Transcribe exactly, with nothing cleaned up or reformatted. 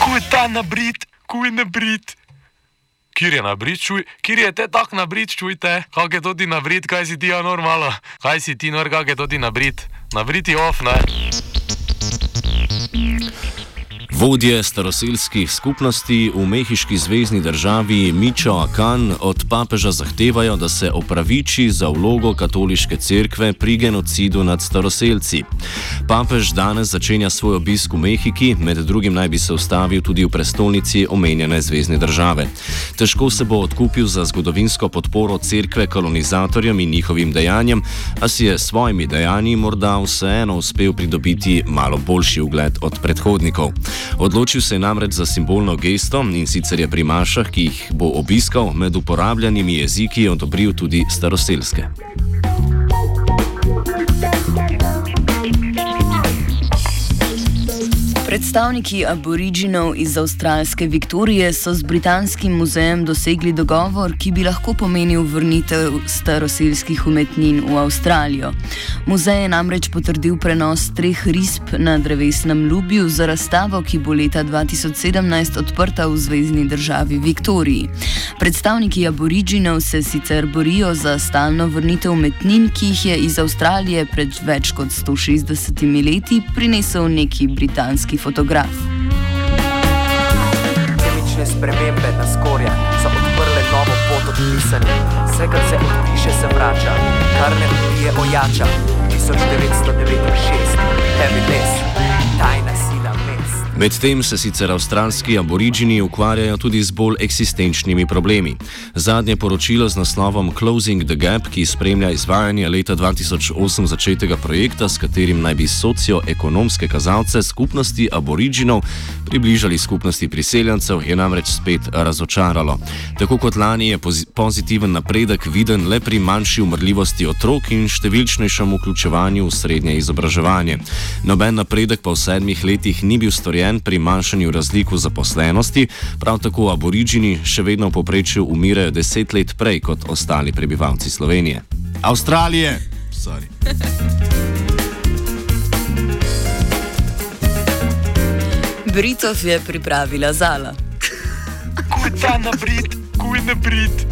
Kuj ta nabrit, kuj nabrit. Kjer je nabrit, čuj, kjer je te tak nabrit, čujte, kak je to ti nabrit, kaj si ti ja normalo, kaj si ti nor, kak je to ti nabrit, nabrit je off, ne? Vodje staroselskih skupnosti v mehiški zvezni državi Michoacán od papeža zahtevajo, da se opraviči za vlogo katoliške cerkve pri genocidu nad staroselci. Papež danes začenja svoj obisk v Mehiki, med drugim naj bi se ustavil tudi v prestolnici omenjene zvezne države. Težko se bo odkupil za zgodovinsko podporo cerkve kolonizatorjem in njihovim dejanjem, a si je s svojimi dejanji morda vseeno uspel pridobiti malo boljši ugled od predhodnikov. Odločil se je namreč za simbolno gesto, in sicer je pri mašah, ki jih bo obiskal, med uporabljanimi jeziki odobril tudi staroselske. Predstavniki aboriginov iz avstralske Viktorije so z britanskim muzejem dosegli dogovor, ki bi lahko pomenil vrnitev staroselskih umetnin v Avstralijo. Muzej je namreč potrdil prenos treh risb na drevesnem lubju za razstavo, ki bo leta dva tisoč sedemnajst odprta v zvezni državi Viktoriji. Predstavniki aboriginov se sicer borijo za stalno vrnitev umetnin, ki jih je iz Avstralije pred več kot sto šestdesetimi leti prinesel neki britanski fotograf. Kemične spremembe na skorjah so odprle novo pot od pisanja. Vse, kar se odpiše, se vrača. Kar ne odpije, ojača. tisoč devetsto devetinšestdeset. Heavy Mess. Tajna sila mest. Medtem se sicer avstralski aborigini ukvarjajo tudi z bolj eksistenčnimi problemi. Zadnje poročilo z naslovom Closing the Gap, ki spremlja izvajanje leta dva tisoč osem začetega projekta, s katerim naj bi socioekonomske kazalce skupnosti aboriginov približali skupnosti priseljencev, je namreč spet razočaralo. Tako kot lani je pozitiven napredek viden le pri manjši umrljivosti otrok in številčnejšem vključevanju v srednje izobraževanje. Noben napredek pa v sedmih letih ni bil storjen pri manjšanju razlik v zaposlenosti, prav tako aborigini še vedno v povprečju umirajo deset let prej kot ostali prebivalci Slovenije. Avstralije! Sorry. Britov je pripravila Zala. Kuj ta nabrit, kuj nabrit.